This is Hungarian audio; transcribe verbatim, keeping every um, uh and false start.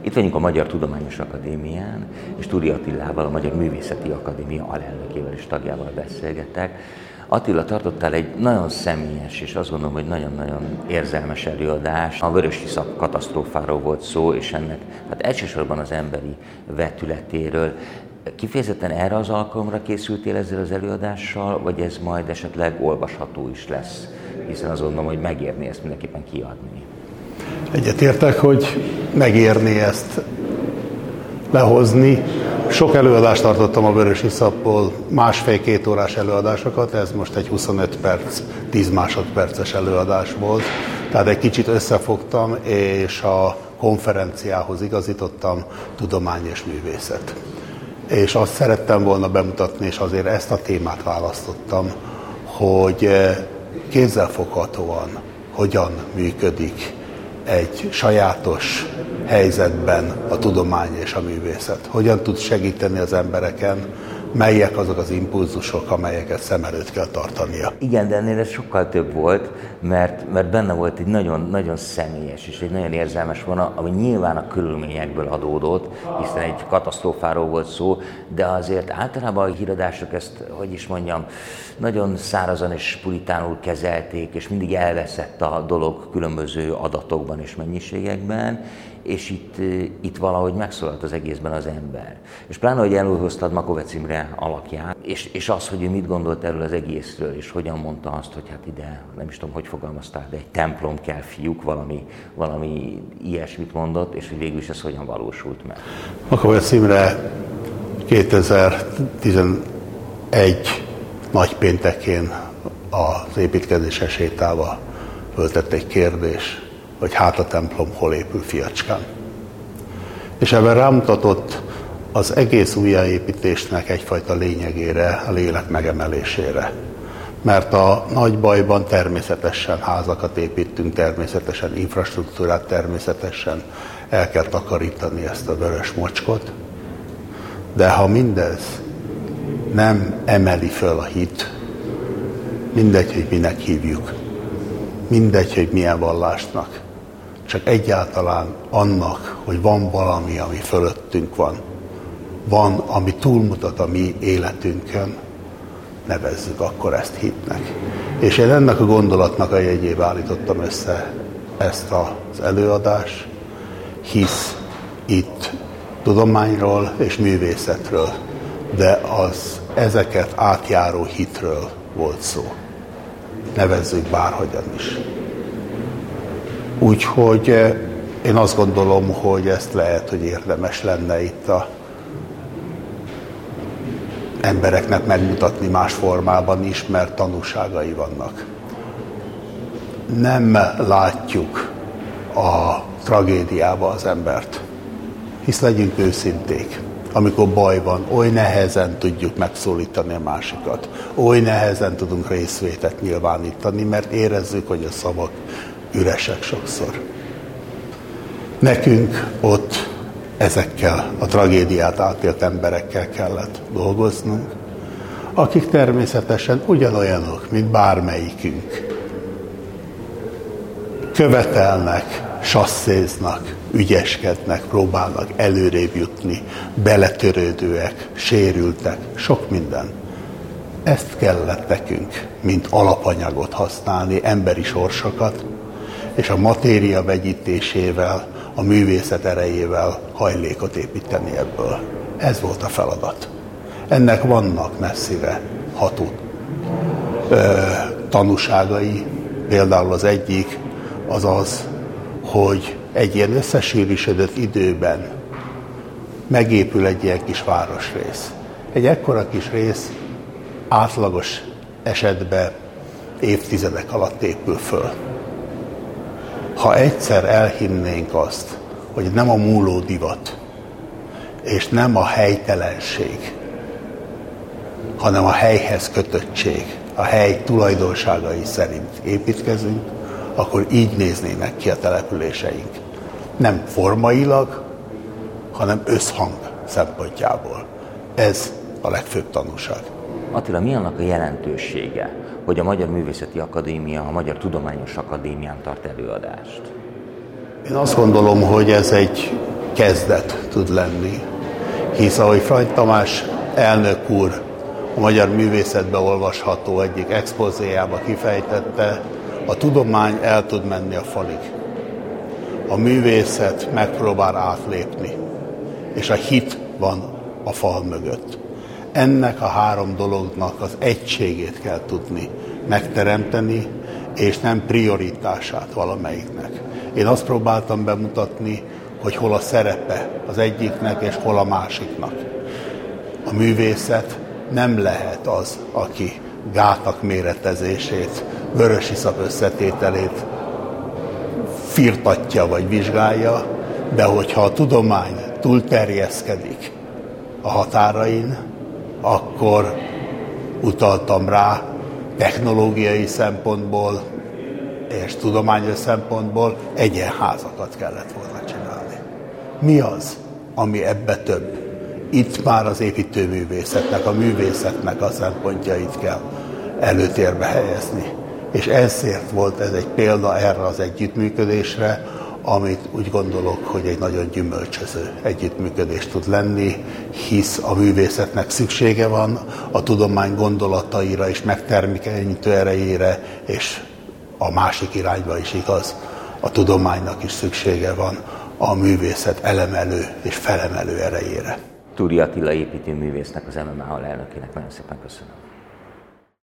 Itt vagyunk a Magyar Tudományos Akadémián, és Turi Attilával, a Magyar Művészeti Akadémia alelnökével és tagjával beszélgetek. Attila, tartottál egy nagyon személyes, és azt gondolom, hogy nagyon-nagyon érzelmes előadás. A vörösiszap katasztrófáról volt szó, és ennek hát elsősorban az emberi vetületéről. Kifejezetten erre az alkalomra készültél ezzel az előadással, vagy ez majd esetleg olvasható is lesz? Hiszen azt gondolom, hogy megérni ezt mindenképpen kiadni. Egyetértek, hogy megérni ezt lehozni. Sok előadást tartottam a vörösiszapból, másfél-két órás előadásokat, ez most egy huszonöt perc, tíz másodperces előadás volt. Tehát egy kicsit összefogtam, és a konferenciához igazítottam, tudomány és művészet. És azt szerettem volna bemutatni, és azért ezt a témát választottam, hogy kézzelfoghatóan hogyan működik egy sajátos helyzetben a tudomány és a művészet. Hogyan tud segíteni az embereken, melyek azok az impulzusok, amelyeket szem előtt kell tartania. Igen, de ennél ez sokkal több volt, mert, mert benne volt egy nagyon, nagyon személyes és egy nagyon érzelmes vonal, ami nyilván a körülményekből adódott, hiszen egy katasztrófáról volt szó, de azért általában a híradások ezt, hogy is mondjam, nagyon szárazan és puritánul kezelték, és mindig elveszett a dolog különböző adatokban és mennyiségekben, és itt, itt valahogy megszólalt az egészben az ember. És pláne, hogy előhoztad Makovecz Imre alakját, és, és az, hogy ő mit gondolt erről az egészről, és hogyan mondta azt, hogy hát ide, nem is tudom, hogy fogalmazták, de egy templom kell, fiúk, valami, valami ilyesmit mondott, és hogy végül is ez hogyan valósult meg. Makovecz Imre kétezer-tizenegy nagypéntekén az építkezéses sétálva föltett egy kérdés, hogy hát a templom hol épül, fiacskám. És ebben rámutatott az egész újjáépítésnek egyfajta lényegére, a lélek megemelésére. Mert a nagy bajban természetesen házakat építünk, természetesen infrastruktúrát, természetesen el kell takarítani ezt a vörös mocskot, de ha mindez nem emeli föl a hit, mindegy, hogy minek hívjuk, mindegy, hogy milyen vallásnak, csak egyáltalán annak, hogy van valami, ami fölöttünk van, van, ami túlmutat a mi életünkön, nevezzük akkor ezt hitnek. És én ennek a gondolatnak a jegyébe állítottam össze ezt az előadást, hisz itt tudományról és művészetről, de az ezeket átjáró hitről volt szó. Nevezzük bárhogyan is. Úgyhogy én azt gondolom, hogy ezt lehet, hogy érdemes lenne itt a embereknek megmutatni más formában is, mert tanúságai vannak. Nem látjuk a tragédiába az embert, hisz legyünk őszinték. Amikor baj van, oly nehezen tudjuk megszólítani a másikat, oly nehezen tudunk részvétet nyilvánítani, mert érezzük, hogy a szavak üresek sokszor. Nekünk ott ezekkel a tragédiát átélt emberekkel kellett dolgoznunk, akik természetesen ugyanolyanok, mint bármelyikünk. Követelnek, sasszéznak, ügyeskednek, próbálnak előrébb jutni, beletörődőek, sérültek, sok minden. Ezt kellett nekünk, mint alapanyagot használni, emberi sorsokat, és a matéria vegyítésével, a művészet erejével hajlékot építeni ebből. Ez volt a feladat. Ennek vannak messzire ható ö, tanúságai, például az egyik az az, hogy egy ilyen összesűrűsödött időben megépül egy ilyen kis városrész. Egy ekkora kis rész átlagos esetben évtizedek alatt épül föl. Ha egyszer elhinnénk azt, hogy nem a múló divat, és nem a helytelenség, hanem a helyhez kötöttség, a hely tulajdonságai szerint építkezünk, akkor így néznének ki a településeink. Nem formailag, hanem összhang szempontjából. Ez a legfőbb tanúság. Attila, mi annak a jelentősége, hogy a Magyar Művészeti Akadémia, a Magyar Tudományos Akadémián tart előadást? Én azt gondolom, hogy ez egy kezdet tud lenni. Hisz ahogy Frany Tamás elnök úr a magyar művészetben olvasható egyik expozéjába kifejtette, a tudomány el tud menni a falig. A művészet megpróbál átlépni, és a hit van a fal mögött. Ennek a három dolognak az egységét kell tudni megteremteni, és nem prioritását valamelyiknek. Én azt próbáltam bemutatni, hogy hol a szerepe az egyiknek, és hol a másiknak. A művészet nem lehet az, aki gátak méretezését, vörösiszap összetételét firtatja vagy vizsgálja, de hogyha a tudomány túlterjeszkedik a határain, akkor utaltam rá technológiai szempontból és tudományos szempontból egyenházakat kellett volna csinálni. Mi az, ami ebbe több? Itt már az építőművészetnek, a művészetnek a szempontjait kell előtérbe helyezni. És ezért volt ez egy példa erre az együttműködésre, amit úgy gondolok, hogy egy nagyon gyümölcsöző együttműködés tud lenni, hisz a művészetnek szüksége van a tudomány gondolataira és megtermékenyítő erejére, és a másik irányba is igaz, a tudománynak is szüksége van a művészet elemelő és felemelő erejére. Túri Attila építőművésznek, az em em á alelnökének nagyon szépen köszönöm.